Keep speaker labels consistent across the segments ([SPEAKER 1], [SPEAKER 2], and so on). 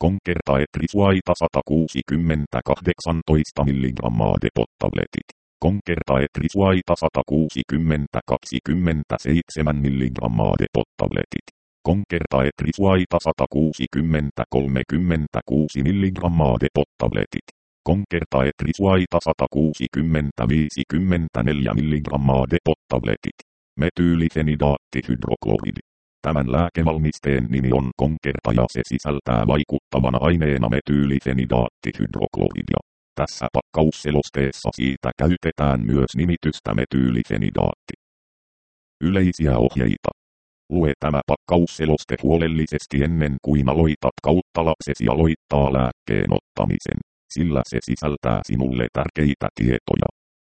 [SPEAKER 1] Concerta Etrisuaita 160 18 mg Depot-tabletit. Concerta Etrisuaita 160 27 mg Depot-tabletit. Concerta Etrisuaita 160 36 mg Depot-tabletit. Concerta Etrisuaita 160 54 mg Depot-tabletit. Metyylifenidaattihydrokloridi. Tämän lääkevalmisteen nimi on Concerta ja se sisältää vaikuttavana aineena metyylifenidaattihydrokloridia. Tässä pakkausselosteessa siitä käytetään myös nimitystä metyylifenidaatti. Yleisiä ohjeita. Lue tämä pakkausseloste huolellisesti ennen kuin aloitat kautta lapsesi aloittaa lääkkeen ottamisen, sillä se sisältää sinulle tärkeitä tietoja.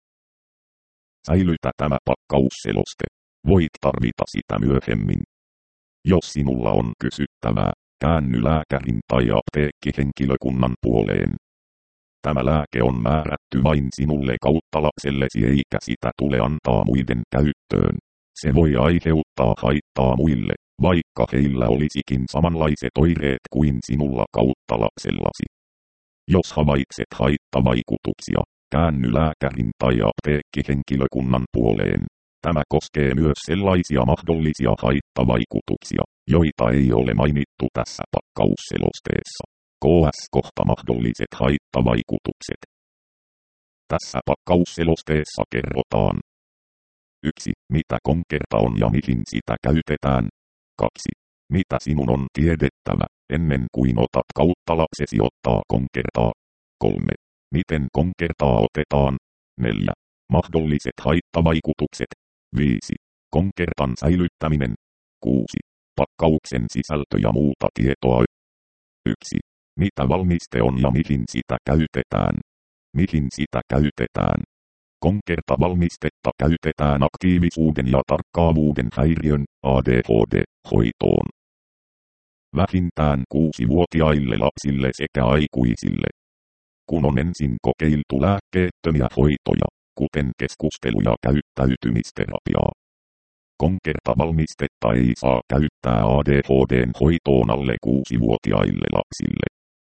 [SPEAKER 1] Säilytä tämä pakkausseloste. Voit tarvita sitä myöhemmin. Jos sinulla on kysyttävää, käänny lääkärin tai apteekkihenkilökunnan puoleen. Tämä lääke on määrätty vain sinulle kautta lapsellesi eikä sitä tule antaa muiden käyttöön. Se voi aiheuttaa haittaa muille, vaikka heillä olisikin samanlaiset oireet kuin sinulla kautta lapsellasi. Jos havaitset haittavaikutuksia, käänny lääkärin tai apteekkihenkilökunnan puoleen. Tämä koskee myös sellaisia mahdollisia haittavaikutuksia, joita ei ole mainittu tässä pakkausselosteessa. KS-kohta mahdolliset haittavaikutukset. Tässä pakkausselosteessa kerrotaan 1. Mitä Concerta on ja mihin sitä käytetään. 2. Mitä sinun on tiedettävä, ennen kuin otat kautta lapsesi ottaa Concertaa. 3. Miten Concertaa otetaan. 4. Mahdolliset haittavaikutukset. 5. Concertan säilyttäminen. 6. Pakkauksen sisältö ja muuta tietoa. 1. Mitä valmiste on ja mihin sitä käytetään. Mihin sitä käytetään. Concerta-valmistetta käytetään aktiivisuuden ja tarkkaavuuden häiriön ADHD-hoitoon. Vähintään 6-vuotiaille lapsille sekä aikuisille. Kun on ensin kokeiltu lääkkeettömiä hoitoja, kuten keskustelu- ja käyttäytymisterapiaa. Concerta-valmistetta ei saa käyttää ADHD:n hoitoon alle 6-vuotiaille lapsille.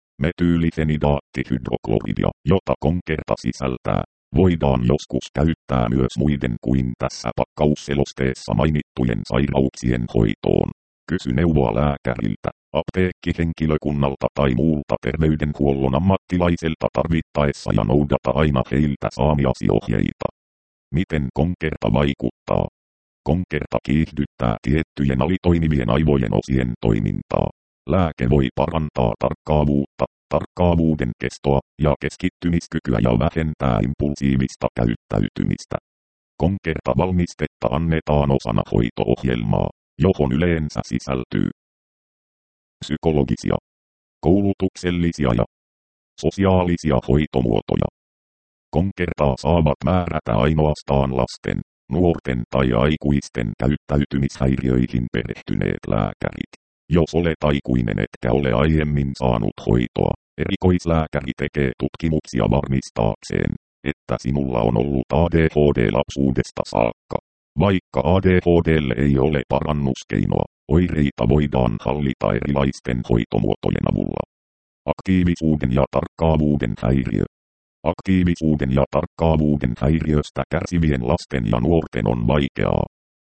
[SPEAKER 1] Metyylifenidaattihydrokloridia, jota Concerta sisältää, voidaan joskus käyttää myös muiden kuin tässä pakkausselosteessa mainittujen sairauksien hoitoon. Kysy neuvoa lääkäriltä, apteekkihenkilökunnalta tai muulta terveydenhuollon ammattilaiselta tarvittaessa ja noudata aina heiltä saamiasi ohjeita. Miten Concerta vaikuttaa? Concerta kiihdyttää tiettyjen alitoimivien aivojen osien toimintaa. Lääke voi parantaa tarkkaavuutta, tarkkaavuuden kestoa ja keskittymiskykyä ja vähentää impulsiivista käyttäytymistä. Concerta-valmistetta annetaan osana hoito-ohjelmaa, johon yleensä sisältyy psykologisia, koulutuksellisia ja sosiaalisia hoitomuotoja. Concertaa saavat määrätä ainoastaan lasten, nuorten tai aikuisten käyttäytymishäiriöihin perehtyneet lääkärit. Jos olet aikuinen etkä ole aiemmin saanut hoitoa, erikoislääkäri tekee tutkimuksia varmistaakseen, että sinulla on ollut ADHD lapsuudesta saakka. Vaikka ADHDlle ei ole parannuskeinoa, oireita voidaan hallita erilaisten hoitomuotojen avulla. Aktiivisuuden ja tarkkaavuuden häiriö. Aktiivisuuden ja tarkkaavuuden häiriöstä kärsivien lasten ja nuorten on vaikeaa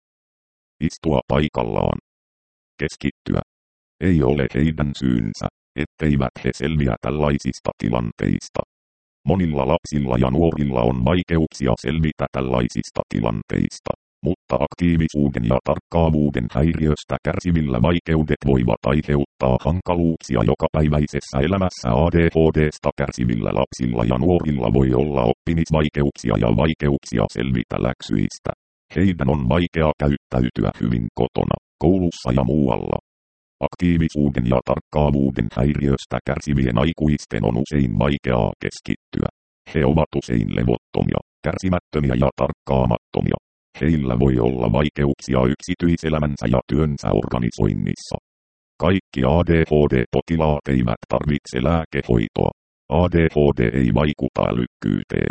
[SPEAKER 1] istua paikallaan. Keskittyä. Ei ole heidän syynsä, etteivät he selviä tällaisista tilanteista. Monilla lapsilla ja nuorilla on vaikeuksia selvitä tällaisista tilanteista, mutta aktiivisuuden ja tarkkaavuuden häiriöstä kärsivillä vaikeudet voivat aiheuttaa hankaluuksia jokapäiväisessä elämässä. ADHD:sta kärsivillä lapsilla ja nuorilla voi olla oppimisvaikeuksia ja vaikeuksia selvitä läksyistä. Heidän on vaikea käyttäytyä hyvin kotona, koulussa ja muualla. Aktiivisuuden ja tarkkaavuuden häiriöstä kärsivien aikuisten on usein vaikeaa keskittyä. He ovat usein levottomia, kärsimättömiä ja tarkkaamattomia. Heillä voi olla vaikeuksia yksityiselämänsä ja työnsä organisoinnissa. Kaikki ADHD-potilaat eivät tarvitse lääkehoitoa. ADHD ei vaikuta älykkyyteen.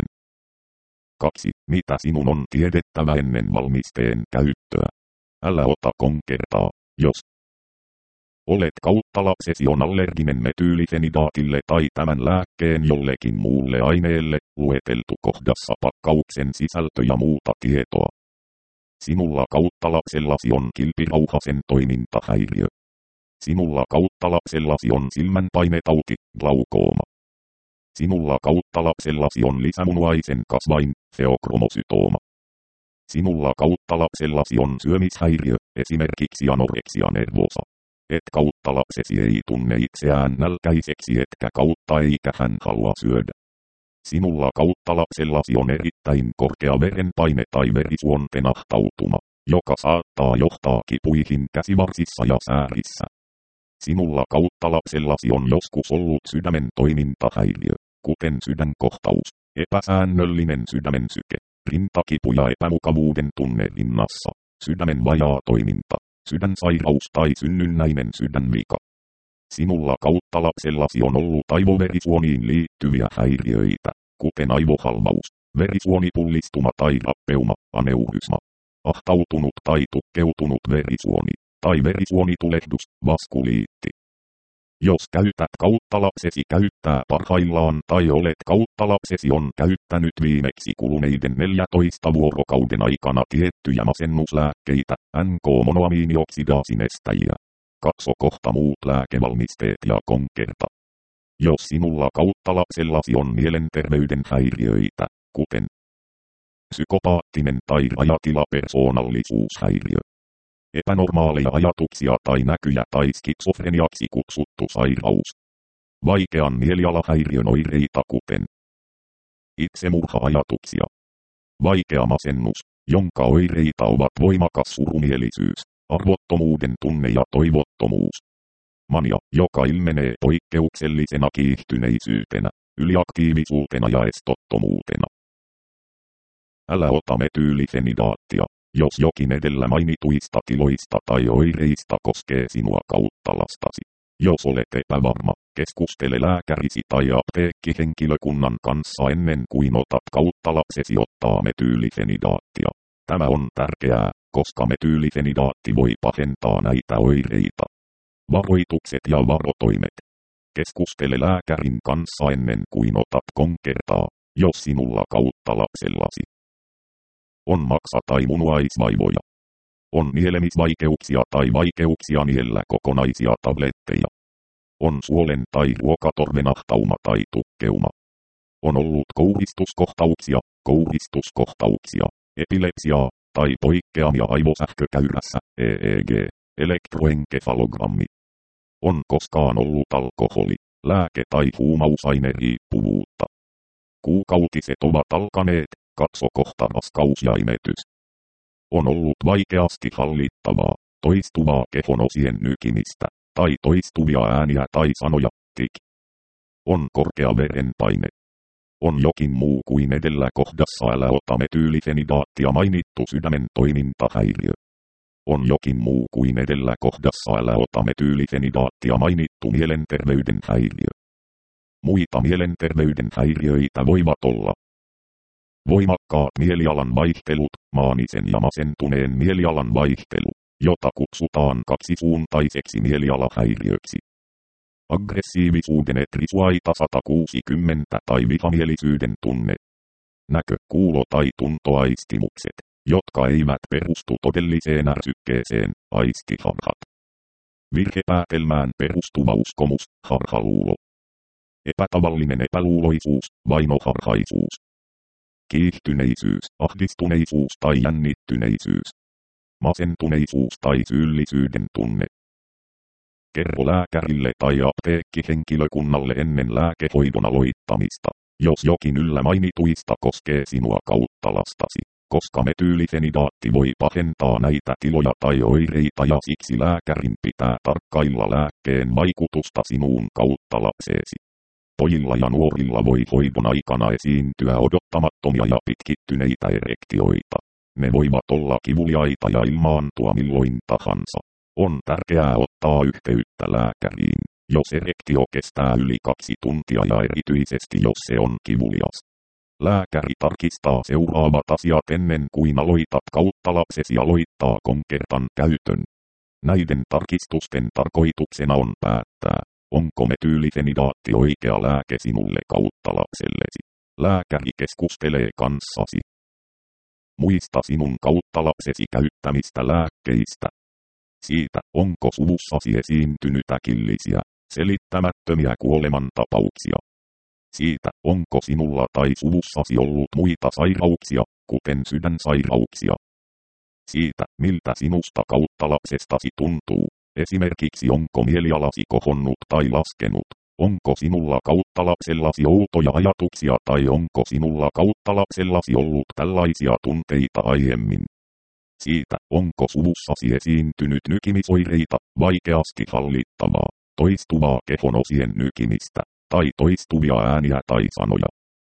[SPEAKER 1] 2. Mitä sinun on tiedettävä ennen valmisteen käyttöä? Älä ota Concertaa, jos Olet kautta lapsesi on allerginen metyylifenidaatille tai tämän lääkkeen jollekin muulle aineelle, lueteltu kohdassa pakkauksen sisältö ja muuta tietoa. Sinulla kautta lapsellasi on kilpirauhasen toimintahäiriö. Sinulla kautta lapsellasi on silmänpainetauti, glaukooma. Sinulla kautta lapsellasi on lisämunuaisen kasvain, feokromosytooma. Sinulla kautta lapsellasi on syömishäiriö, esimerkiksi anoreksia nervosa. Et kautta lapsesi ei tunne itseään nälkäiseksi etkä kautta eikä hän halua syödä. Sinulla kautta lapsellasi on erittäin korkea verenpaine tai verisuonten ahtautuma, joka saattaa johtaa kipuihin käsivarsissa ja säärissä. Sinulla kautta lapsellasi on joskus ollut sydämen toimintahäiriö, kuten sydänkohtaus, epäsäännöllinen sydämen syke, rintakipu ja epämukavuuden tunne rinnassa, sydämen vajaa toiminta, sydänsairaus tai synnynnäinen sydänvika. Sinulla kautta lapsellasi on ollut aivoverisuoniin liittyviä häiriöitä, kuten aivohalvaus, verisuonipullistuma tai rappeuma, aneurysma, ahtautunut tai tukkeutunut verisuoni, tai verisuonitulehdus, vaskuliitti. Jos käytät kautta lapsesi käyttää parhaillaan tai olet kautta lapsesi on käyttänyt viimeksi kuluneiden 14 vuorokauden aikana tiettyjä masennuslääkkeitä, NK-monoamiinioksidaasinestäjiä. Katso kohta muut lääkevalmisteet ja konkerta. Jos sinulla kautta lapsellasi on mielenterveyden häiriöitä, kuten psykopaattinen tai rajatilapersoonallisuushäiriö, epänormaaleja ajatuksia tai näkyjä tai skitsofreniaksi kutsuttu sairaus, vaikean mielialahäiriön oireita kuten itsemurha-ajatuksia, vaikea masennus, jonka oireita ovat voimakas surumielisyys, arvottomuuden tunne ja toivottomuus, mania, joka ilmenee poikkeuksellisena kiihtyneisyytenä, yliaktiivisuutena ja estottomuutena. Älä ota metyylifenidaattia, jos jokin edellä mainituista tiloista tai oireista koskee sinua kautta lastasi. Jos olet epävarma, keskustele lääkärisi tai apteekkihenkilökunnan kanssa ennen kuin otat kautta lapsesi ottaa metyylifenidaattia. Tämä on tärkeää, koska metyylifenidaatti voi pahentaa näitä oireita. Varoitukset ja varotoimet. Keskustele lääkärin kanssa ennen kuin otat konkertaa, jos sinulla kautta lapsellasi on maksa- tai munuaisvaivoja. On nielemisvaikeuksia tai vaikeuksia niellä kokonaisia tabletteja. On suolen tai ruokatorven ahtauma tai tukkeuma. On ollut kouristuskohtauksia, epilepsiaa tai poikkeamia aivosähkökäyrässä, EEG, elektroenkefalogrammi. On koskaan ollut alkoholi, lääke- tai huumausaineriippuvuutta. Kuukautiset ovat alkaneet. Katso kohta raskaus ja imetys. On ollut vaikeasti hallittavaa, toistuvaa kehon osien nykimistä, tai toistuvia ääniä tai sanoja, tik. On korkea verenpaine. On jokin muu kuin edellä kohdassa älä ota metyylifenidaattia mainittu sydämen toimintahäiriö. On jokin muu kuin edellä kohdassa älä ota metyylifenidaattia mainittu mielenterveyden häiriö. Muita mielenterveyden häiriöitä voivat olla voimakkaat mielialan vaihtelut, maanisen ja masentuneen mielialan vaihtelu, jota kutsutaan kaksisuuntaiseksi mielialahäiriöksi. Aggressiivisuuden etrisuaita 160 tai vihamielisyyden tunne. Näkö-, kuulo- tai tuntoaistimukset, jotka eivät perustu todelliseen ärsykkeeseen, aistiharhat. Virhepäätelmään perustuva uskomus, harhaluulo. Epätavallinen epäluuloisuus, vainoharhaisuus. Kiihtyneisyys, ahdistuneisuus tai jännittyneisyys. Masentuneisuus tai syyllisyyden tunne. Kerro lääkärille tai apteekkihenkilökunnalle ennen lääkehoidon aloittamista, jos jokin yllä mainituista koskee sinua kautta lastasi, koska metyylifenidaatti voi pahentaa näitä tiloja tai oireita ja siksi lääkärin pitää tarkkailla lääkkeen vaikutusta sinuun kautta lapseesi. Pojilla ja nuorilla voi hoidon aikana esiintyä odottamattomia ja pitkittyneitä erektioita. Ne voivat olla kivuliaita ja ilmaantua milloin tahansa. On tärkeää ottaa yhteyttä lääkäriin, jos erektio kestää yli 2 tuntia ja erityisesti jos se on kivulias. Lääkäri tarkistaa seuraavat asiat ennen kuin aloitat kautta lapsesi aloittaa konkertan käytön. Näiden tarkistusten tarkoituksena on päättää, onko metyylisenidaatti oikea lääke sinulle kautta lapsellesi. Lääkäri keskustelee kanssasi. Muista sinun kautta lapsesi käyttämistä lääkkeistä. Siitä, onko suvussasi esiintynyt äkillisiä, selittämättömiä kuolemantapauksia. Siitä, onko sinulla tai suvussasi ollut muita sairauksia, kuten sydänsairauksia. Siitä, miltä sinusta kautta lapsestasi tuntuu, esimerkiksi onko mielialasi kohonnut tai laskenut, onko sinulla kautta lapsellasi outoja ajatuksia tai onko sinulla kautta lapsellasi ollut tällaisia tunteita aiemmin. Siitä, onko suvussasi esiintynyt nykimisoireita, vaikeasti hallittavaa, toistuvaa kehonosien nykimistä, tai toistuvia ääniä tai sanoja.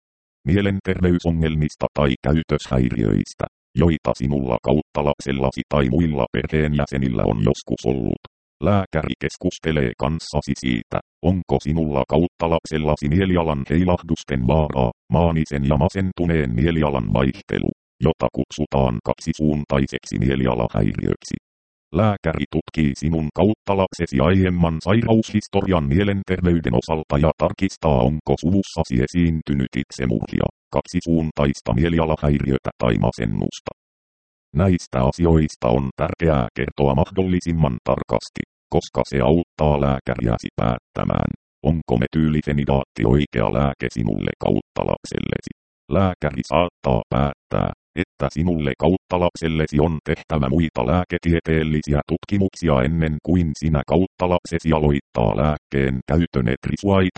[SPEAKER 1] Mielenterveysongelmista tai käytöshäiriöistä, joita sinulla kautta lapsellasi tai muilla perheenjäsenillä on joskus ollut. Lääkäri keskustelee kanssasi siitä, onko sinulla kautta lapsellasi mielialan heilahdusten vaaraa, maanisen ja masentuneen mielialan vaihtelu, jota kutsutaan kaksisuuntaiseksi mielialahäiriöksi. Lääkäri tutkii sinun kautta lapsesi aiemman sairaushistorian mielenterveyden osalta ja tarkistaa, onko suvussasi esiintynyt itsemurhia, kaksisuuntaista mielialahäiriötä tai masennusta. Näistä asioista on tärkeää kertoa mahdollisimman tarkasti, koska se auttaa lääkäriäsi päättämään, onko metyylisenidaatti oikea lääke sinulle kautta lapsellesi. Lääkäri saattaa päättää, että sinulle kautta lapsellesi on tehtävä muita lääketieteellisiä tutkimuksia ennen kuin sinä kautta lapsesi aloittaa lääkkeen käytön. Etrisuaita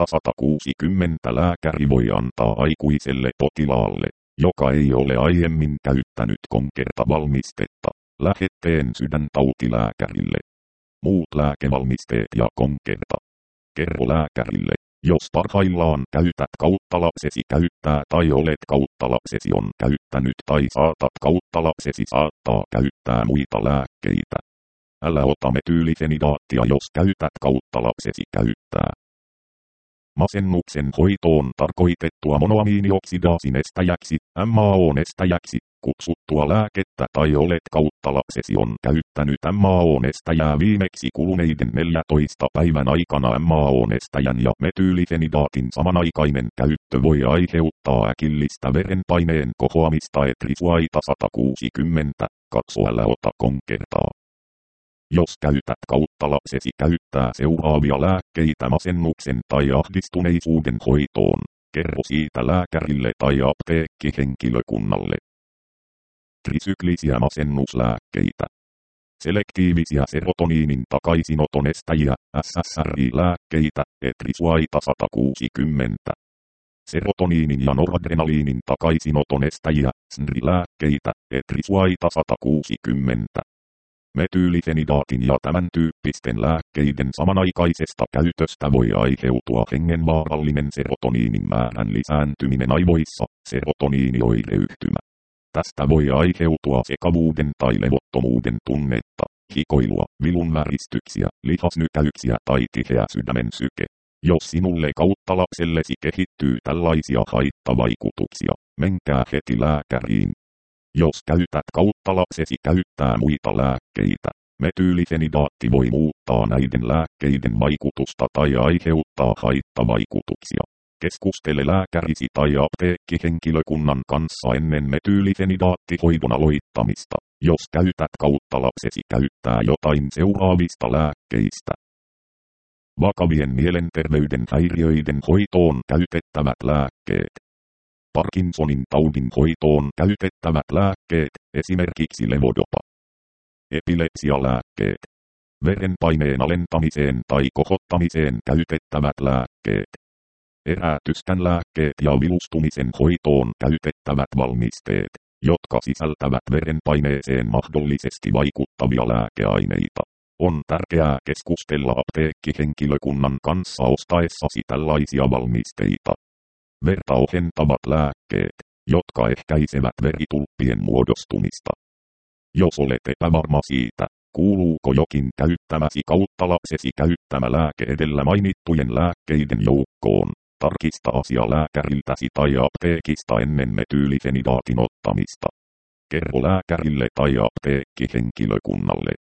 [SPEAKER 1] 160 lääkäri voi antaa aikuiselle potilaalle, joka ei ole aiemmin käyttänyt Concerta-valmistetta, lähetteen sydäntautilääkärille. Muut lääkevalmisteet ja Concerta. Kerro lääkärille, jos parhaillaan käytät kautta lapsesi käyttää tai olet kautta lapsesi on käyttänyt tai saatat kautta lapsesi saattaa käyttää muita lääkkeitä. Älä ota metyylisenidaattia, jos käytät kautta lapsesi käyttää. Masennuksen hoitoon tarkoitettua monoamiinioksidaasin estäjäksi, MAO-estäjäksi, kutsuttua lääkettä tai olet kautta lapsesi on käyttänyt MAO-estäjää viimeksi kuluneiden 14 päivän aikana. MAO-estäjän ja metyylisenidaatin samanaikainen käyttö voi aiheuttaa äkillistä verenpaineen kohoamista. Etrisuaita 160, katso älä ota Concertaa. Jos käytät kautta lapsesi käyttää seuraavia lääkkeitä masennuksen tai ahdistuneisuuden hoitoon, kerro siitä lääkärille tai apteekkihenkilökunnalle. Trisyklisiä masennuslääkkeitä. Selektiivisiä serotoniinin takaisinoton estäjiä, SSRI-lääkkeitä, Etrisuaita 160. Serotoniinin ja noradrenaliinin takaisinoton estäjiä, SNRI-lääkkeitä, Etrisuaita 160. Metyylisenidaatin ja tämän tyyppisten lääkkeiden samanaikaisesta käytöstä voi aiheutua hengenvaarallinen serotoniinin määrän lisääntyminen aivoissa, serotoniinioireyhtymä. Tästä voi aiheutua sekavuuden tai levottomuuden tunnetta, hikoilua, vilunväristyksiä, lihasnykäyksiä tai tiheä sydämen syke. Jos sinulle kautta lapsellesi kehittyy tällaisia haittavaikutuksia, menkää heti lääkäriin. Jos käytät kautta lapsesi käyttää muita lääkkeitä, metyylisenidaatti voi muuttaa näiden lääkkeiden vaikutusta tai aiheuttaa haittavaikutuksia. Keskustele lääkärisi tai apteekkihenkilökunnan kanssa ennen metyylisenidaattihoidon aloittamista, jos käytät kautta lapsesi käyttää jotain seuraavista lääkkeistä. Vakavien mielenterveyden häiriöiden hoitoon käytettävät lääkkeet. Parkinsonin taudin hoitoon käytettävät lääkkeet, esimerkiksi levodopa. Epilepsialääkkeet. Verenpaineen alentamiseen tai kohottamiseen käytettävät lääkkeet. Erätystän lääkkeet ja vilustumisen hoitoon käytettävät valmisteet, jotka sisältävät verenpaineeseen mahdollisesti vaikuttavia lääkeaineita. On tärkeää keskustella apteekkihenkilökunnan kanssa ostaessasi tällaisia valmisteita. Verta ohentavat lääkkeet, jotka ehkäisevät veritulppien muodostumista. Jos olet epävarma siitä, kuuluuko jokin käyttämäsi kautta lapsesi käyttämä lääke edellä mainittujen lääkkeiden joukkoon, tarkista asia lääkäriltäsi tai apteekista ennen metyylisenidaatin ottamista. Kerro lääkärille tai apteekkihenkilökunnalle,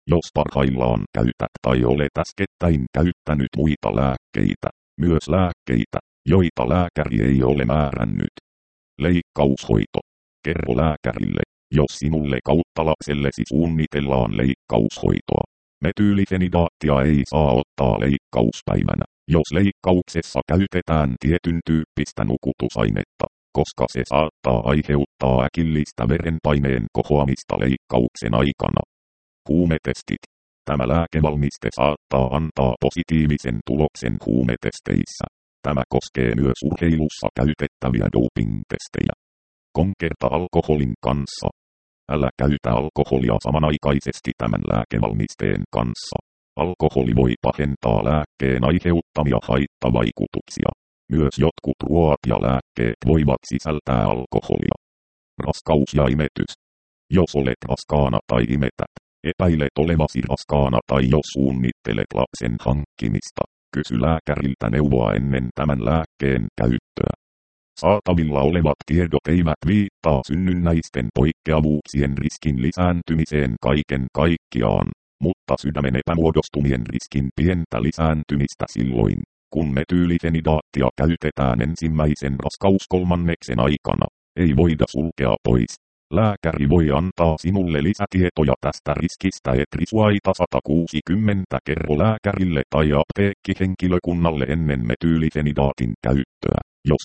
[SPEAKER 1] Jos parhaillaan käytät tai olet äskettäin käyttänyt muita lääkkeitä, myös lääkkeitä, joita lääkäri ei ole määrännyt. Leikkaushoito. Kerro lääkärille, jos sinulle kautta lapsellesi suunnitellaan leikkaushoitoa. Metyylifenidaattia ei saa ottaa leikkauspäivänä, jos leikkauksessa käytetään tietyn tyyppistä nukutusainetta, koska se saattaa aiheuttaa äkillistä verenpaineen kohoamista leikkauksen aikana. Huumetestit. Tämä lääkevalmiste saattaa antaa positiivisen tuloksen huumetesteissä. Tämä koskee myös urheilussa käytettäviä doping-testejä. Konkerta alkoholin kanssa. Älä käytä alkoholia samanaikaisesti tämän lääkevalmisteen kanssa. Alkoholi voi pahentaa lääkkeen aiheuttamia haittavaikutuksia. Myös jotkut ruoat ja lääkkeet voivat sisältää alkoholia. Raskaus ja imetys. Jos olet raskaana tai imetät, epäilet olevasi raskaana tai jos suunnittelet lapsen hankkimista, kysy lääkäriltä neuvoa ennen tämän lääkkeen käyttöä. Saatavilla olevat tiedot eivät viittaa synnynnäisten poikkeavuuksien riskin lisääntymiseen kaiken kaikkiaan, mutta sydämen epämuodostumien riskin pientä lisääntymistä silloin, kun metyylifenidaattia käytetään ensimmäisen raskauskolmanneksen aikana, ei voida sulkea pois. Lääkäri voi antaa sinulle lisätietoja tästä riskistä Etrisuaita 160 kerro lääkärille tai apteekkihenkilökunnalle ennen metyylifenidaatin käyttöä, jos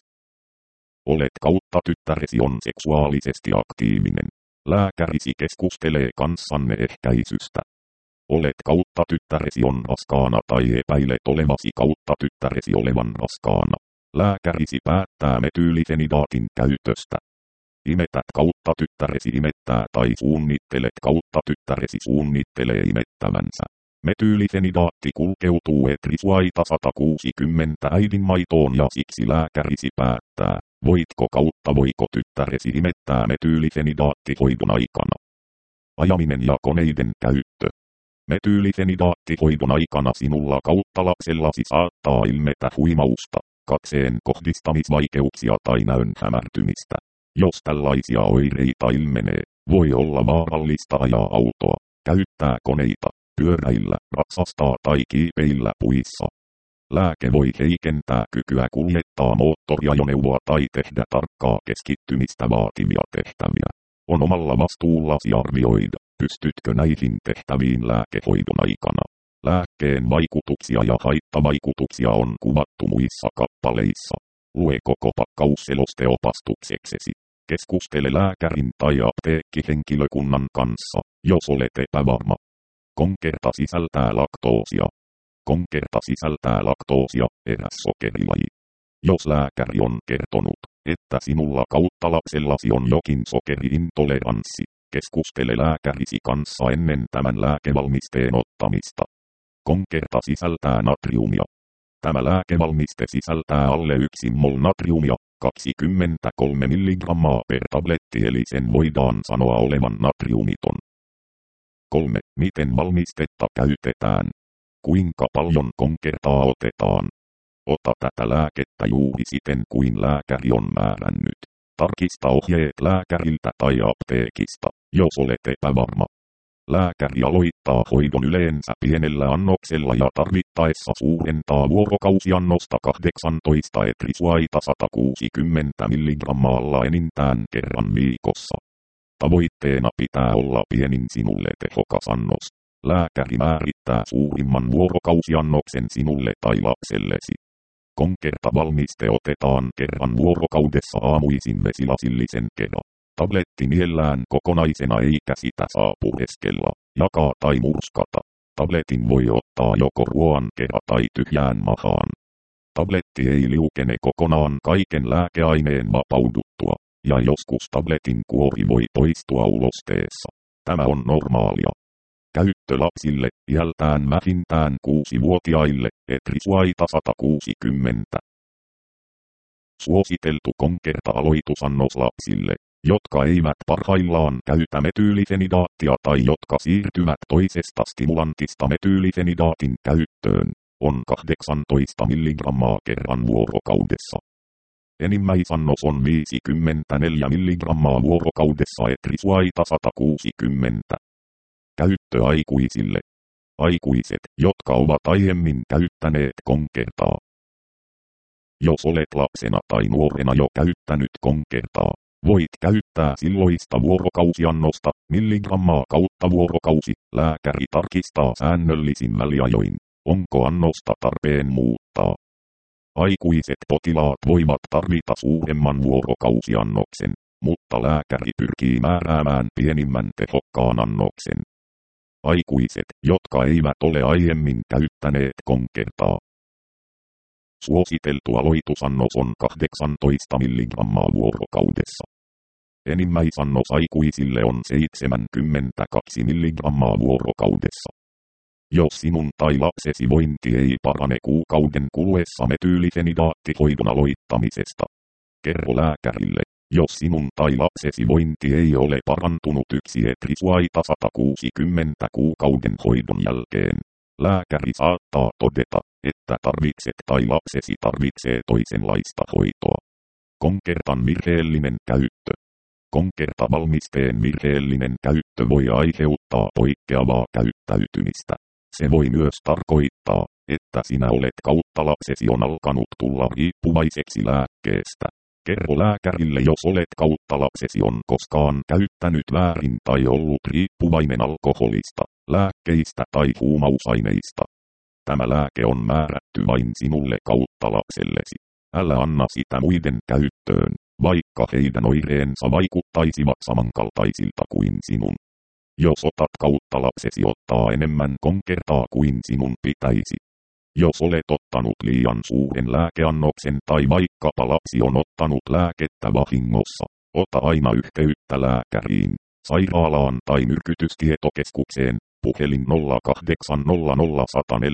[SPEAKER 1] olet kautta tyttäresi on seksuaalisesti aktiivinen. Lääkärisi keskustelee kanssanne ehkäisystä. Olet kautta tyttäresi on raskaana tai epäilet olevasi kautta tyttäresi olevan raskaana. Lääkärisi päättää metyylifenidaatin käytöstä. Imetät kautta tyttäresi imettää tai suunnittelet kautta tyttäresi suunnittelee imettävänsä. Metyylifenidaatti kulkeutuu Etrisuaita 160 äidinmaitoon ja siksi lääkärisi päättää, voiko tyttäresi imettää metyylifenidaattihoidon aikana. Ajaminen ja koneiden käyttö. Metyylifenidaattihoidon aikana sinulla kautta lapsellasi saattaa ilmetä huimausta, katseen kohdistamisvaikeuksia tai näön hämärtymistä. Jos tällaisia oireita ilmenee, voi olla vaarallista ajaa autoa, käyttää koneita, pyöräillä, ratsastaa tai kiipeillä puissa. Lääke voi heikentää kykyä kuljettaa moottoriajoneuvoa tai tehdä tarkkaa keskittymistä vaativia tehtäviä. On omalla vastuullasi arvioida, pystytkö näihin tehtäviin lääkehoidon aikana. Lääkkeen vaikutuksia ja haittavaikutuksia on kuvattu muissa kappaleissa. Lue koko pakkausseloste opastukseksesi. Keskustele lääkärin tai apteekkihenkilökunnan kanssa, jos olet epävarma. Konkerta sisältää laktoosia. Konkerta sisältää laktoosia, eräs sokerilaji. Jos lääkäri on kertonut, että sinulla kautta lapsellasi on jokin sokeriintoleranssi, keskustele lääkärisi kanssa ennen tämän lääkevalmisteen ottamista. Konkerta sisältää natriumia. Tämä lääkevalmiste sisältää alle 1 mol natriumia, 23 mg per tabletti eli sen voidaan sanoa olevan natriumiton. 3. Miten valmistetta käytetään? Kuinka paljon konkertaa otetaan? Ota tätä lääkettä juuri siten kuin lääkäri on määrännyt. Tarkista ohjeet lääkäriltä tai apteekista, jos olet epävarma. Lääkäri aloittaa hoidon yleensä pienellä annoksella ja tarvittaessa suurentaa vuorokausiannosta 18 Etrisuaita 160 mg enintään kerran viikossa. Tavoitteena pitää olla pienin sinulle tehokas annos. Lääkäri määrittää suurimman vuorokausiannoksen sinulle tai lapsellesi. Konkerta valmiste otetaan kerran vuorokaudessa aamuisin vesilasillisen kerran. Tabletti niellään kokonaisena eikä sitä saa pureskella, jakaa tai murskata. Tabletin voi ottaa joko ruoan kera tai tyhjään mahaan. Tabletti ei liukene kokonaan kaiken lääkeaineen vapauduttua, ja joskus tabletin kuori voi poistua ulosteessa. Tämä on normaalia. Käyttö lapsille, iältään vähintään 6-vuotiaille, Etrisuaita 160. Suositeltu konkerta-aloitusannos lapsille, jotka eivät parhaillaan käytä metyylifenidaattia tai jotka siirtyvät toisesta stimulantista metyylifenidaatin käyttöön, on 18 mg kerran vuorokaudessa. Enimmäisannos on 54 mg vuorokaudessa Etrisuaita 160. Käyttö aikuisille. Aikuiset, jotka ovat aiemmin käyttäneet Concertaa. Jos olet lapsena tai nuorena jo käyttänyt Concertaa, voit käyttää silloista vuorokausiannosta milligrammaa kautta vuorokausi. Lääkäri tarkistaa säännöllisin väliajoin, onko annosta tarpeen muuttaa. Aikuiset potilaat voivat tarvita suuremman vuorokausiannoksen, mutta lääkäri pyrkii määräämään pienimmän tehokkaan annoksen. Aikuiset, jotka eivät ole aiemmin käyttäneet Concertaa. Suositeltu aloitusannos on 18 milligrammaa vuorokaudessa. Enimmäisannos aikuisille on 72 milligrammaa vuorokaudessa. Jos sinun tai lapsesi vointi ei parane kuukauden kuluessa metyylifenidaattihoidon aloittamisesta, kerro lääkärille. Jos sinun tai lapsesi vointi ei ole parantunut 1 etrisuaita 160 kuukauden hoidon jälkeen, lääkäri saattaa todeta, että tarvitset tai lapsesi tarvitsee toisenlaista hoitoa. Concertan virheellinen käyttö. Concerta-valmisteen virheellinen käyttö voi aiheuttaa poikkeavaa käyttäytymistä. Se voi myös tarkoittaa, että sinä olet kautta lapsesi on alkanut tulla riippuvaiseksi lääkkeestä. Kerro lääkärille, jos olet kautta lapsesi on koskaan käyttänyt väärin tai ollut riippuvainen alkoholista, lääkkeistä tai huumausaineista. Tämä lääke on määrätty vain sinulle kautta lapsellesi. Älä anna sitä muiden käyttöön, vaikka heidän oireensa vaikuttaisivat samankaltaisilta kuin sinun. Jos otat kautta lapsesi ottaa enemmän Concertaa kuin sinun pitäisi. Jos olet ottanut liian suuren lääkeannoksen tai vaikkapa lapsi on ottanut lääkettä vahingossa, ota aina yhteyttä lääkäriin, sairaalaan tai myrkytystietokeskukseen, puhelin 0800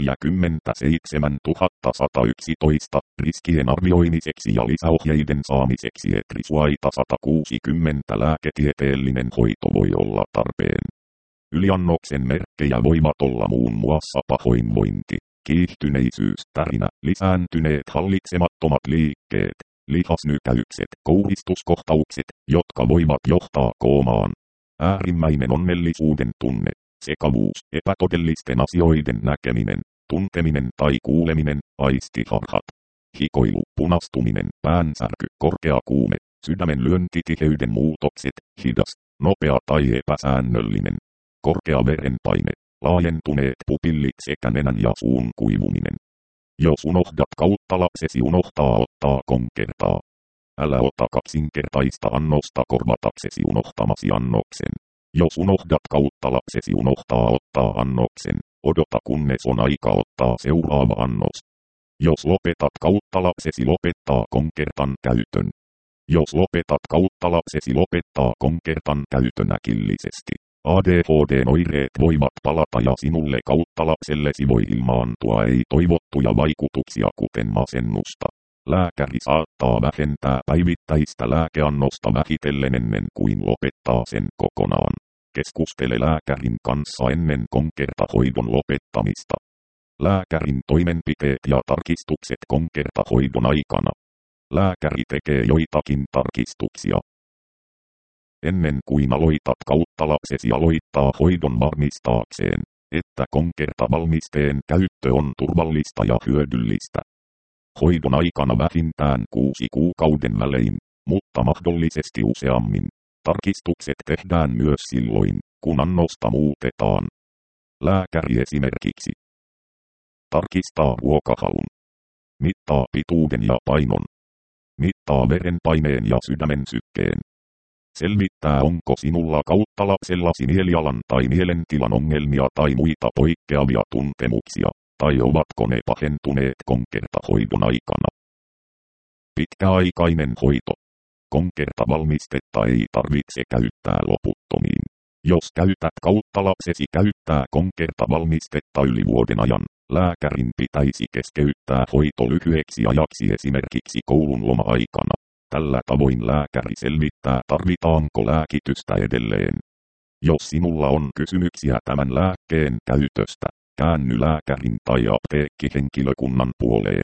[SPEAKER 1] 147 111, riskien arvioimiseksi ja lisäohjeiden saamiseksi etrisuaita 160 lääketieteellinen hoito voi olla tarpeen. Yliannoksen merkkejä voivat olla muun muassa pahoinvointi, kiihtyneisyys, tärinä, lisääntyneet hallitsemattomat liikkeet, lihasnykäykset, kouhistuskohtaukset, jotka voivat johtaa koomaan, äärimmäinen onnellisuuden tunne, sekavuus, epätodellisten asioiden näkeminen, tunteminen tai kuuleminen, aistiharhat, hikoilu, punastuminen, päänsärky, korkea kuume, sydämen lyöntitiheyden muutokset, hidas, nopea tai epäsäännöllinen, korkea verenpaine, laajentuneet pupillit sekä nenän ja suun kuivuminen. Jos unohdat kautta lapsesi unohtaa ottaa Concertaa. Älä ota kaksinkertaista annosta korvataksesi unohtamasi annoksen. Jos unohdat kautta lapsesi unohtaa ottaa annoksen, odota kunnes on aika ottaa seuraava annos. Jos lopetat kautta lapsesi lopettaa Concertan käytön. Jos lopetat kautta lapsesi lopettaa Concertan käytön äkillisesti. ADHD-oireet voivat palata ja sinulle kautta lapsellesi voi ilmaantua ei-toivottuja vaikutuksia kuten masennusta. Lääkäri saattaa vähentää päivittäistä lääkeannosta vähitellen ennen kuin lopettaa sen kokonaan. Keskustele lääkärin kanssa ennen Concerta-hoidon lopettamista. Lääkärin toimenpiteet ja tarkistukset Concerta-hoidon aikana. Lääkäri tekee joitakin tarkistuksia. Ennen kuin aloitat kautta lapsesi aloittaa hoidon varmistaakseen, että Concerta-valmisteen käyttö on turvallista ja hyödyllistä. Hoidon aikana vähintään 6 kuukauden välein, mutta mahdollisesti useammin. Tarkistukset tehdään myös silloin, kun annosta muutetaan. Lääkäri esimerkiksi tarkistaa ruokahalun, mittaa pituuden ja painon, mittaa verenpaineen ja sydämen sykkeen. Selvittää, onko sinulla kautta lapsellasi mielialan tai mielentilan ongelmia tai muita poikkeavia tuntemuksia, tai ovatko ne pahentuneet Concerta-hoidon aikana. Pitkäaikainen hoito. Concerta-valmistetta ei tarvitse käyttää loputtomiin. Jos käytät kautta lapsesi käyttää Concerta-valmistetta yli vuoden ajan, lääkärin pitäisi keskeyttää hoito lyhyeksi ajaksi esimerkiksi koulun loma-aikana. Tällä tavoin lääkäri selvittää, tarvitaanko lääkitystä edelleen. Jos sinulla on kysymyksiä tämän lääkkeen käytöstä, käänny lääkärin tai apteekkihenkilökunnan puoleen.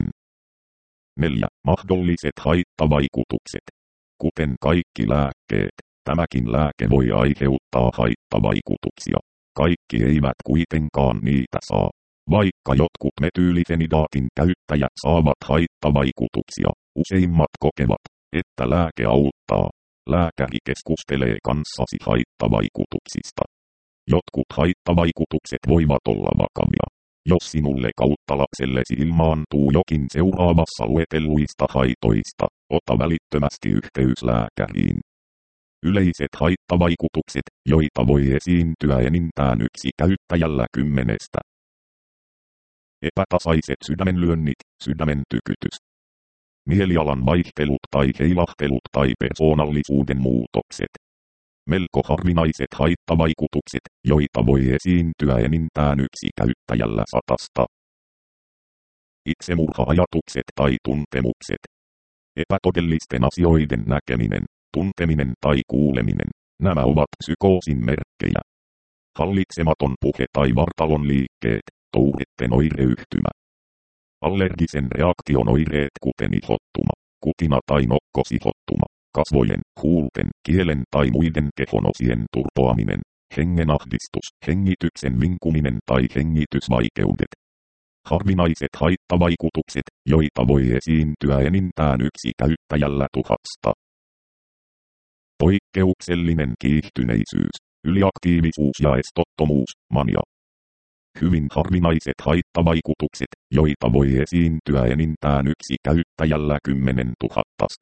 [SPEAKER 1] 4. Mahdolliset haittavaikutukset. Kuten kaikki lääkkeet, tämäkin lääke voi aiheuttaa haittavaikutuksia. kaikki eivät kuitenkaan niitä saa. Vaikka jotkut metyylifenidaatin käyttäjät saavat haittavaikutuksia, useimmat kokevat, että lääke auttaa. Lääkäri keskustelee kanssasi haittavaikutuksista. Jotkut haittavaikutukset voivat olla vakavia. Jos sinulle kautta lapsellesi ilmaantuu jokin seuraavassa luetelluista haitoista, ota välittömästi yhteys lääkäriin. Yleiset haittavaikutukset, joita voi esiintyä enintään yksi käyttäjällä 10. Epätasaiset sydämenlyönnit, sydämen tykytys. Mielialan vaihtelut tai heilahtelut tai persoonallisuuden muutokset. Melko harvinaiset haittavaikutukset, joita voi esiintyä enintään yksi käyttäjällä 100. Itsemurha-ajatukset tai tuntemukset. Epätodellisten asioiden näkeminen, tunteminen tai kuuleminen. Nämä ovat psykoosin merkkejä. Hallitsematon puhe tai vartalon liikkeet, touretten oireyhtymä. Allergisen reaktion oireet kuten ihottuma, kutina tai nokkosihottuma, kasvojen, huulten, kielen tai muiden kehonosien turpoaminen, hengenahdistus, hengityksen vinkuminen tai hengitysvaikeudet. Harvinaiset haittavaikutukset, joita voi esiintyä enintään yksi käyttäjällä 1000. Poikkeuksellinen kiihtyneisyys, yliaktiivisuus ja estottomuus, mania. Hyvin harvinaiset haittavaikutukset, joita voi esiintyä enintään yksi käyttäjällä 10 000.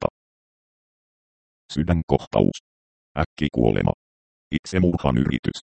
[SPEAKER 1] Sydänkohtaus. Äkkikuolema. Itsemurhan yritys.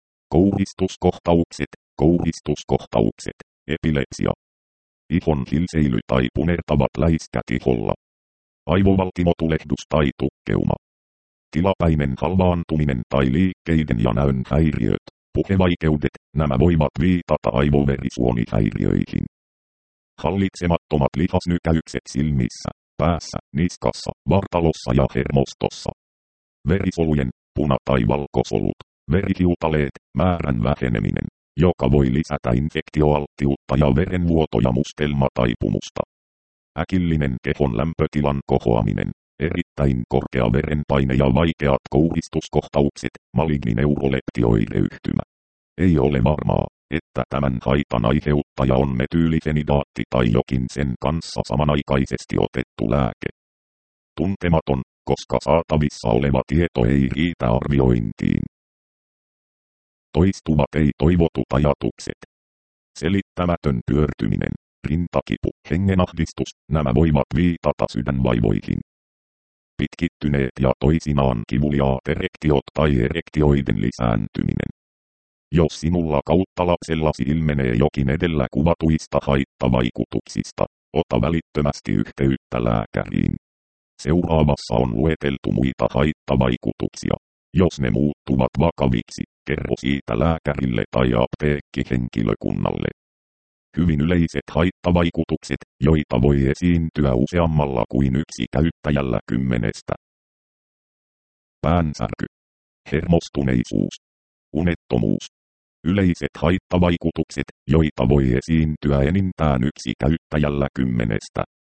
[SPEAKER 1] Kouristuskohtaukset, epilepsia. Ihon hilseily tai punertavat läiskät iholla. Aivovaltimotulehdus tai tukkeuma. Tilapäinen halvaantuminen tai liikkeiden ja näön häiriöt. Puhevaikeudet, nämä voivat viitata aivoverisuonihäiriöihin. Hallitsemattomat lihasnykäykset silmissä, päässä, niskassa, vartalossa ja hermostossa. Verisolujen, puna- tai valkosolut, verihiutaleet, määrän väheneminen, joka voi lisätä infektioalttiutta ja verenvuotoja mustelmataipumusta. Äkillinen kehon lämpötilan kohoaminen, erittäin korkea verenpaine ja vaikeat kouristuskohtaukset, malignineuroleptioireyhtymä. Ei ole varmaa, että tämän haitan aiheuttaja on metyylifenidaatti tai jokin sen kanssa samanaikaisesti otettu lääke. Tuntematon, koska saatavissa oleva tieto ei riitä arviointiin. Toistuvat ei-toivotut ajatukset. Selittämätön pyörtyminen, rintakipu, hengenahdistus, nämä voivat viitata sydänvaivoihin. Pitkittyneet ja toisinaan kivuliaat erektiot tai erektioiden lisääntyminen. Jos sinulla kautta lapsellasi ilmenee jokin edellä kuvatuista haittavaikutuksista, ota välittömästi yhteyttä lääkäriin. Seuraavassa on lueteltu muita haittavaikutuksia. Jos ne muuttuvat vakaviksi, kerro siitä lääkärille tai apteekkihenkilökunnalle. Hyvin yleiset haittavaikutukset, joita voi esiintyä useammalla kuin yksi käyttäjällä 10. Päänsärky. Hermostuneisuus. Unettomuus. Yleiset haittavaikutukset, joita voi esiintyä enintään yksi käyttäjällä 10.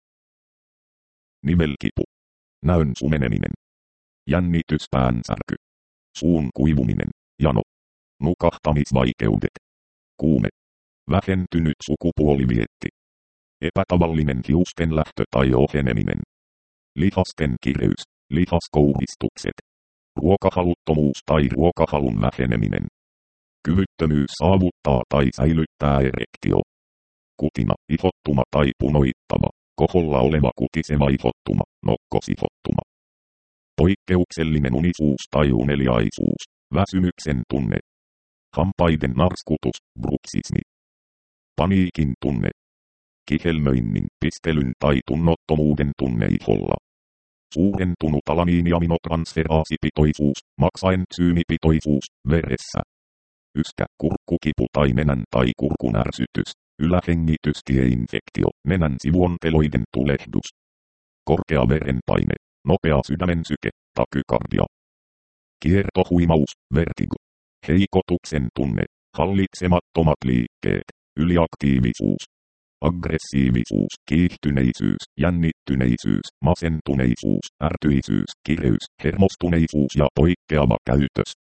[SPEAKER 1] Nivelkipu. Näön sumeneminen. Jännityspäänsärky. Suun kuivuminen, jano. Nukahtamisvaikeudet. Kuume. Vähentynyt sukupuolivietti. Epätavallinen hiusten lähtö tai oheneminen. Lihasten kireys, lihaskouristukset. Ruokahaluttomuus tai ruokahalun väheneminen. Kyvyttömyys saavuttaa tai säilyttää erektio. Kutina, ihottuma tai punoittava, koholla oleva kutiseva ihottuma, nokkosihottuma. Poikkeuksellinen unisuus tai uneliaisuus, väsymyksen tunne. Hampaiden narskutus, bruksismi. Paniikin tunne. Kihelmöinnin, pistelyn tai tunnottomuuden tunne iholla. Suurentunut alaniiniaminotransferaasipitoisuus, maksaentsyymipitoisuus, veressä. Yskä, kurkkukipu tai nenän tai kurkun ärsytys, ylähengitystieinfektio, nenän sivuonteloiden tulehdus. Korkea verenpaine, nopea sydämensyke, takykardia. Kiertohuimaus, vertigo. Heikotuksen tunne, hallitsemattomat liikkeet, yliaktiivisuus. Aggressiivisuus, kiihtyneisyys, jännittyneisyys, masentuneisuus, ärtyisyys, kireys, hermostuneisuus ja poikkeava käytös.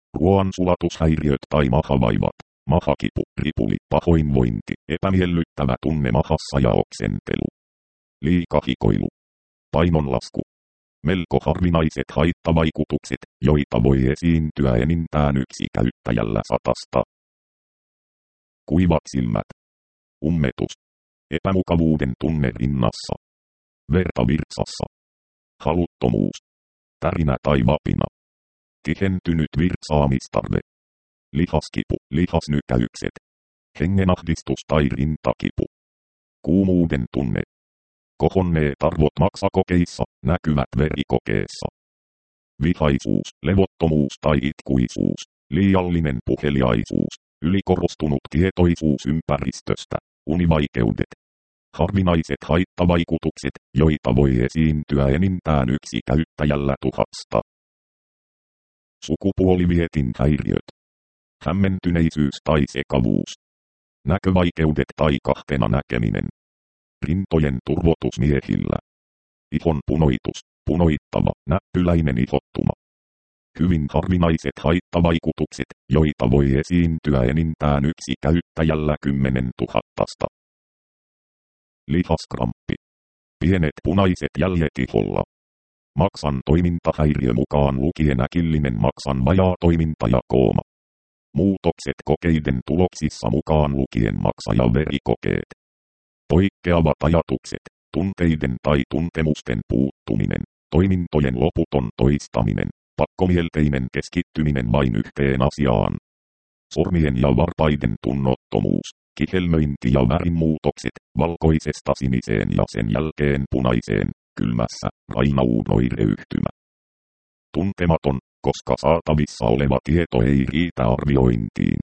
[SPEAKER 1] ruoansulatushäiriöt tai mahavaivat, mahakipu, ripuli, pahoinvointi, epämiellyttävä tunne mahassa ja oksentelu. Liikahikoilu. Painonlasku. Melko harvinaiset haittavaikutukset, joita voi esiintyä enintään yksi käyttäjällä 100. Kuivat silmät. Ummetus. Epämukavuuden tunne rinnassa. Verta virtsassa. Haluttomuus. Tärinä tai vapina. Tihentynyt virtsaamistarve. Lihaskipu, lihasnykäykset. Hengenahdistus tai rintakipu. Kuumuuden tunne. Kohonneet arvot maksakokeissa, näkyvät verikokeessa. Vihaisuus, levottomuus tai itkuisuus, liiallinen puheliaisuus, ylikorostunut tietoisuus ympäristöstä, univaikeudet. Harvinaiset haittavaikutukset, joita voi esiintyä enintään yksi käyttäjällä 1000. Sukupuolivietin häiriöt. Hämmentyneisyys tai sekavuus. Näkövaikeudet tai kahtena näkeminen. Rintojen turvotus miehillä. Ihon punoitus, punoittava, näppyläinen ihottuma. Hyvin harvinaiset haittavaikutukset, joita voi esiintyä enintään yksi käyttäjällä 10 000. Lihaskramppi. Pienet punaiset jäljet iholla. Maksan toimintahäiriö mukaan lukien äkillinen maksan vajaa toiminta ja kooma. Muutokset kokeiden tuloksissa mukaan lukien maksa- ja verikokeet. Poikkeavat ajatukset, tunteiden tai tuntemusten puuttuminen, toimintojen loputon toistaminen, pakkomielteinen keskittyminen vain yhteen asiaan. Sormien ja varpaiden tunnottomuus, kihelmöinti ja värinmuutokset, valkoisesta siniseen ja sen jälkeen punaiseen, kylmässä, rainaunoireyhtymä. Tuntematon, koska saatavissa oleva tieto ei riitä arviointiin.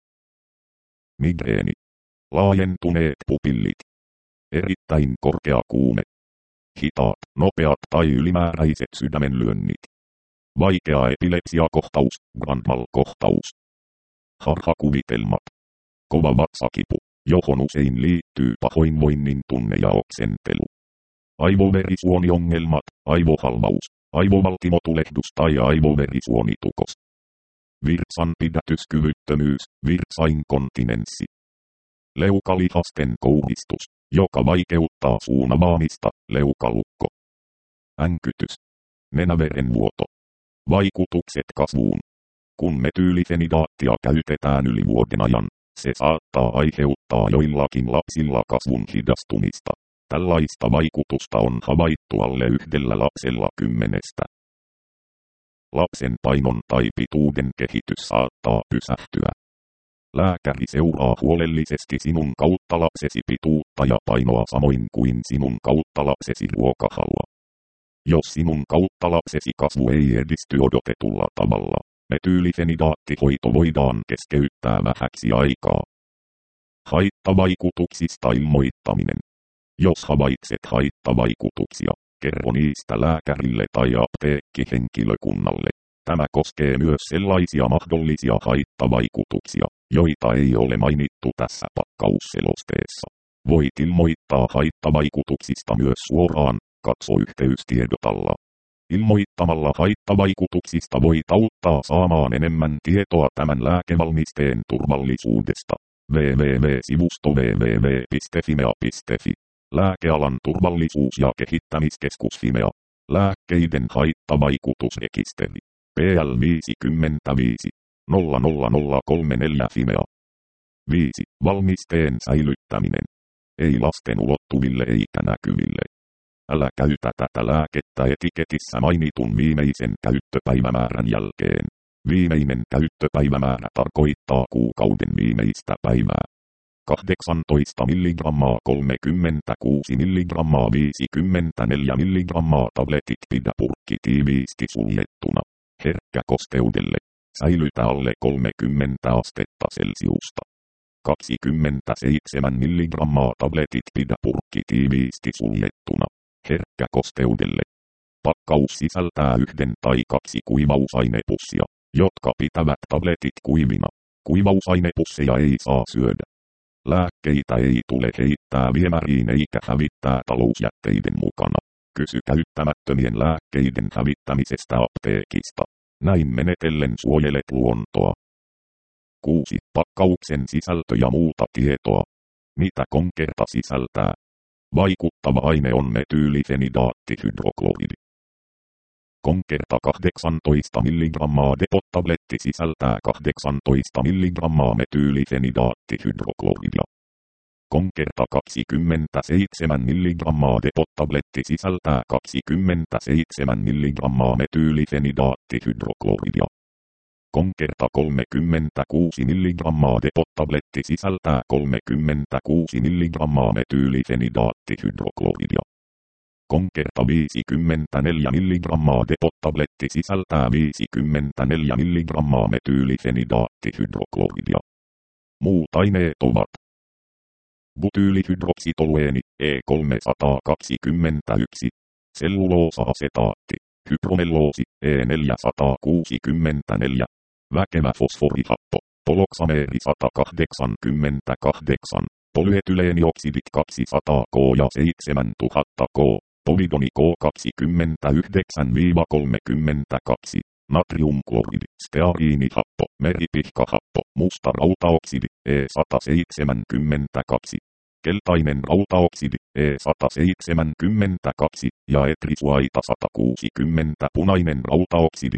[SPEAKER 1] Migreeni. Laajentuneet pupillit. Erittäin korkea kuume. Hitaat, nopeat tai ylimääräiset sydämenlyönnit. Vaikea epilepsiakohtaus, grand mal-kohtaus. Harhakuvitelmat. Kova vatsakipu, johon usein liittyy pahoinvoinnin tunne ja oksentelu. Aivoverisuoniongelmat, aivohalvaus, aivovaltimotulehdus tai aivoverisuonitukos. Virtsanpidätyskyvyttömyys, virtsainkontinenssi. Leukalihasten kouhistus, joka vaikeuttaa suun avaamista, leukalukko. Änkytys. Nenäverenvuoto. Vaikutukset kasvuun. Kun metyylifenidaattia käytetään yli vuoden ajan, se saattaa aiheuttaa joillakin lapsilla kasvun hidastumista. Tällaista vaikutusta on havaittu alle 1 lapsella 10. Lapsen painon tai pituuden kehitys saattaa pysähtyä. Lääkäri seuraa huolellisesti sinun kautta lapsesi pituutta ja painoa samoin kuin sinun kautta lapsesi ruokahalua. Jos sinun kautta lapsesi kasvu ei edisty odotetulla tavalla, metyylifenidaattihoito voidaan keskeyttää vähäksi aikaa. Haittavaikutuksista ilmoittaminen. Jos havaitset haittavaikutuksia, kerro niistä lääkärille tai apteekkihenkilökunnalle. Tämä koskee myös sellaisia mahdollisia haittavaikutuksia, joita ei ole mainittu tässä pakkausselosteessa. Voit ilmoittaa haittavaikutuksista myös suoraan, katso yhteystiedotalla. Ilmoittamalla haittavaikutuksista voit auttaa saamaan enemmän tietoa tämän lääkevalmisteen turvallisuudesta. www.sivusto www.fimea.fi. Lääkealan turvallisuus- ja kehittämiskeskus Fimea. Lääkkeiden haittavaikutusrekisteri. PL 55 00034 Fimea. 5. Valmisteen säilyttäminen. Ei lasten ulottuville eikä näkyville. Älä käytä tätä lääkettä etiketissä mainitun viimeisen käyttöpäivämäärän jälkeen. Viimeinen käyttöpäivämäärä tarkoittaa kuukauden viimeistä päivää. 18 mg 36 mg 54 mg tabletit pidä purkki tiiviisti suljettuna. Herkkä kosteudelle. Säilytä alle 30 astetta Celsiusta. 27 mg tabletit pidä purkki tiiviisti suljettuna. Herkkä kosteudelle. Pakkaus sisältää 1 tai 2 kuivausainepussia, jotka pitävät tabletit kuivina. Kuivausainepusseja ei saa syödä. Lääkkeitä ei tule heittää viemäriin eikä hävittää talousjätteiden mukana. Kysy käyttämättömien lääkkeiden hävittämisestä apteekista. Näin menetellen suojelet luontoa. 6. Pakkauksen sisältö ja muuta tietoa. Mitä konkerta sisältää? Vaikuttava aine on metyylisenidaatti-hydrokloridi. Konkerta 18 mg depot-tabletti sisältää 18 mg metyylisenidaatti-hydrokloridia. Konkerta 27 mg depot-tabletti sisältää 27 mg metyylisenidaatti-hydrokloridia. Konkerta 36 mg depot-tabletti sisältää 36 mg metyylisenidaatti-hydrokloridia. Konkerta 54 mg depot-tabletti sisältää 54 mg metyylisenidaatti-hydrokloridia. Muut aineet ovat butyylihydroksitolueeni E321, selluloosa-asetaatti, hypromelloosi E464, väkevä fosforihappo, poloksameeri 188, polyetyleenioksidit 200 K ja 7000 K, povidoni K29-32, natriumkloridi, steariinihappo, meripihkahappo, musta rautaoksidi E172, keltainen rautaoksidi E172 ja etrisuaita 160, punainen rautaoksidi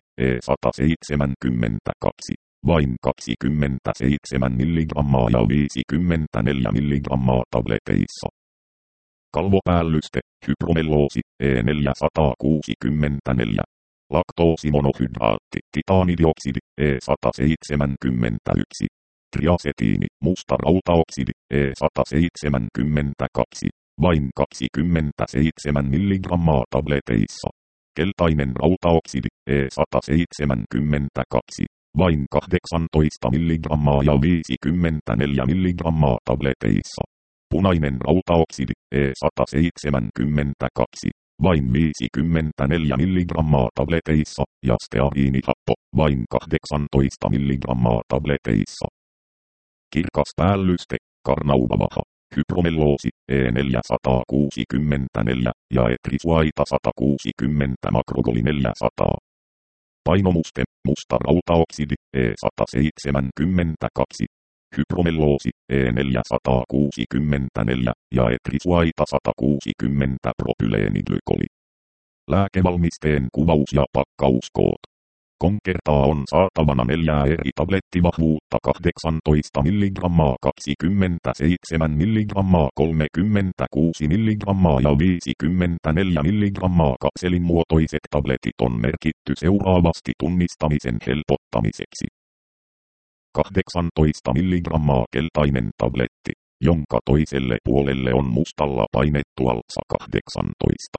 [SPEAKER 1] E172, vain 27 mg ja 54 mg tableteissa. Kalvopäällyste, hypromelloosi E464, laktoosimonohydraatti, titaanidioksidi E171, triasetiini, musta rautaoksidi E172, vain 27 mg tableteissa. Keltainen rautaoksidi E172, vain 18 mg ja 54 mg tableteissa. Punainen rautaoksidi E172, vain 54 mg tableteissa ja steariinihappo vain 18 mg tableteissa. Kirkas päällyste, karnaubavaha, hypromelloosi E464 ja etrisuaita 160 makrogoli 400. Painomuste, musta rautaoksidi E172, hypromelloosi E464 ja etrisuaita 160 propyleeniglikoli. Lääkevalmisteen kuvaus ja pakkauskoot. Konkertaa on saatavana 4 eri tablettivahvuutta 18 mg, 27 mg, 36 mg ja 54 mg kapselinmuotoiset tabletit on merkitty seuraavasti tunnistamisen helpottamiseksi. 18 mg keltainen tabletti, jonka toiselle puolelle on mustalla painettu alsa 18.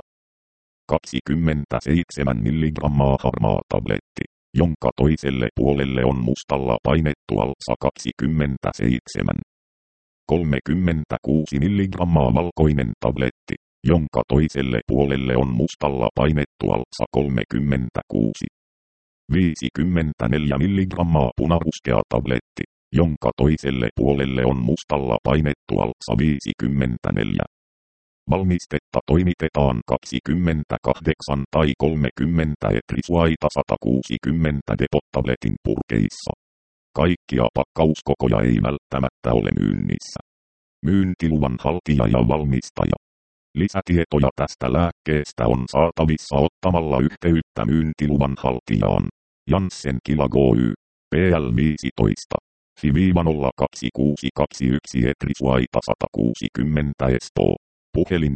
[SPEAKER 1] 27 mg harmaa tabletti, jonka toiselle puolelle on mustalla painettu alsa 27. 36 mg valkoinen tabletti, jonka toiselle puolelle on mustalla painettu alsa 36. 54 mg punaruskea tabletti, jonka toiselle puolelle on mustalla painettu alsa 54. Valmistetta toimitetaan 28 tai 30 etrisuaita 160 depot-tabletin purkeissa. Kaikkia pakkauskokoja ei välttämättä ole myynnissä. Myyntiluvan haltija ja valmistaja. Lisätietoja tästä lääkkeestä on saatavissa ottamalla yhteyttä myyntiluvan haltijaan. Janssen Kila Oy, PL 15, FI-0221 etrisuaita 160 Espoo. Puhelin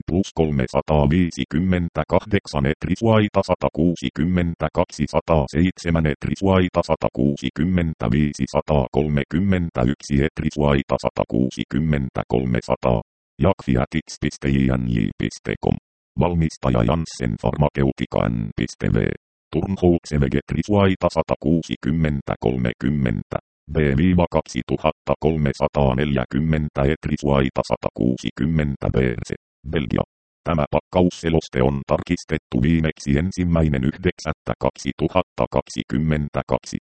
[SPEAKER 1] +358 etrisuaita 160 207 etrisuaita 165 131 etrisuaita 160 300. Jakfiatix.iny.com. Valmistaja Janssen Pharmaceutica N.V. Turnhoutseveget etrisuaita 160 30. B-2340 etrisuaita 160 BRC. Belgia. Tämä pakkausseloste on tarkistettu viimeksi 1.9.2022.